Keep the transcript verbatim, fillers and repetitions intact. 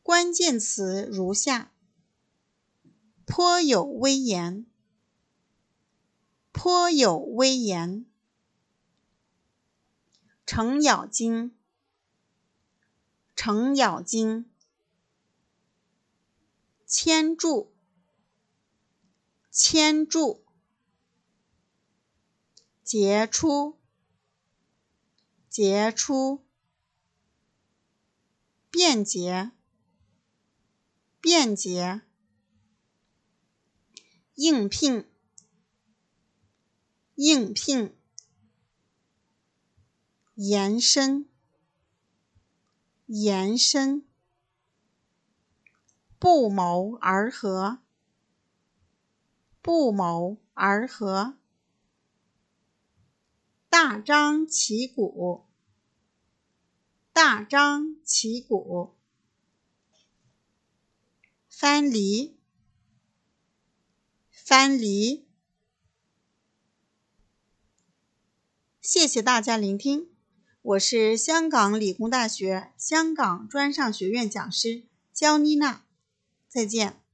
关键词如下：颇有威严，颇有威严，程咬金，程咬金，牵住，牵住，杰出，杰出，便捷，便捷，应聘，应聘，延伸，延伸，不谋而合，不谋而合，大张旗鼓，大张旗鼓，藩篱，藩篱。谢谢大家聆听，我是香港理工大学香港专上学院讲师焦妮娜，再见。